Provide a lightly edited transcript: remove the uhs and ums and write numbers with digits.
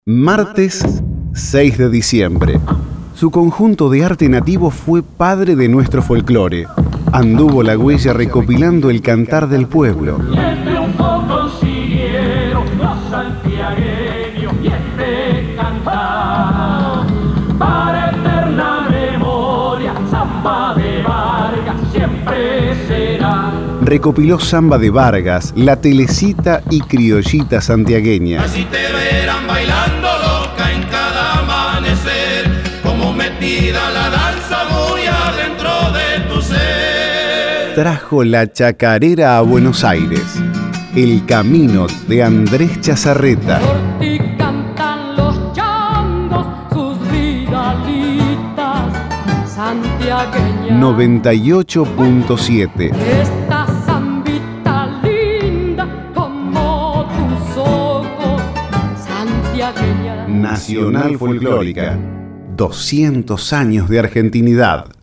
Martes 6 de diciembre. Su conjunto de arte nativo fue padre de nuestro folclore. Anduvo la huella recopilando el cantar del pueblo. Y el triunfo consiguieron los santiagueños y este cantar. Para eterna memoria, Samba de Vargas siempre será. Recopiló Samba de Vargas, La Telecita y Criollita santiagueña. Así te verán bailando loca en cada amanecer, como metida la danza muy adentro de tu ser. Trajo la chacarera a Buenos Aires. El camino de Andrés Chazarreta. Por ti cantan los changos sus vidalitas santiagueñas. 98.7. Esta zambita linda como tus ojos santiagueña. Nacional Folclórica. 200 años de argentinidad.